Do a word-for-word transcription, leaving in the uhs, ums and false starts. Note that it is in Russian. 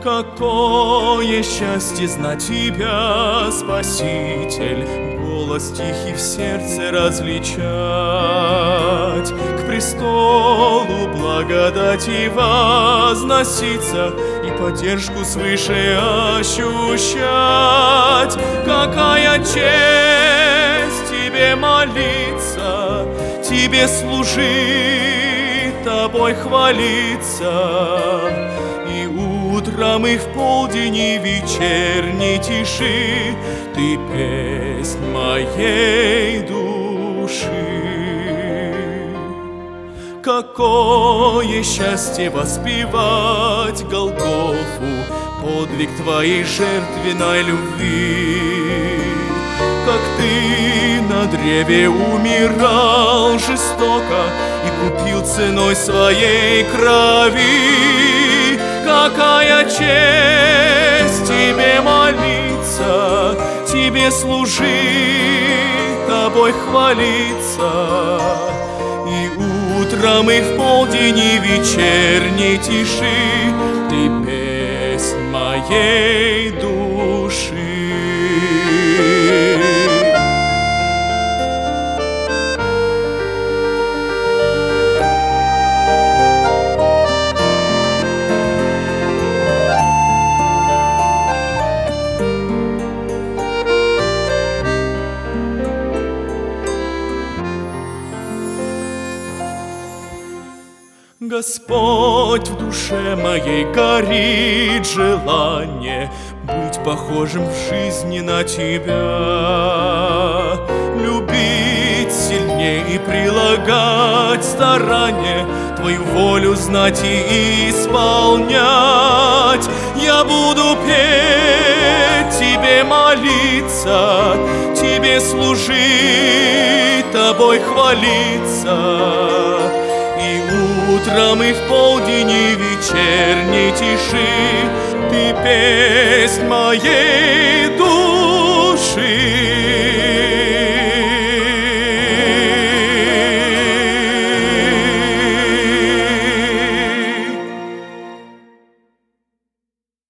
Какое счастье знать Тебя, Спаситель, голос тихий в сердце различать, к престолу благодати возноситься и поддержку свыше ощущать. Какая честь Тебе молиться, Тебе служить, Тобой хвалиться. И утром, и в полдень, и вечерней тиши Ты песнь моей души. Какое счастье воспевать Голгофу, подвиг Твоей жертвенной любви. Как Ты на древе умирал жестоко и купил ценой Своей крови. Какая честь Тебе молиться, Тебе служить, Тобой хвалиться. И утром, и в полдень, и вечерней тиши Ты песнь моей души. Господь, в душе моей горит желание быть похожим в жизни на Тебя, любить сильнее и прилагать старания, Твою волю знать и исполнять. Я буду петь, Тебе молиться, Тебе служить, Тобой хвалиться. И утром, и в полдень, и вечерней тиши Ты песнь моей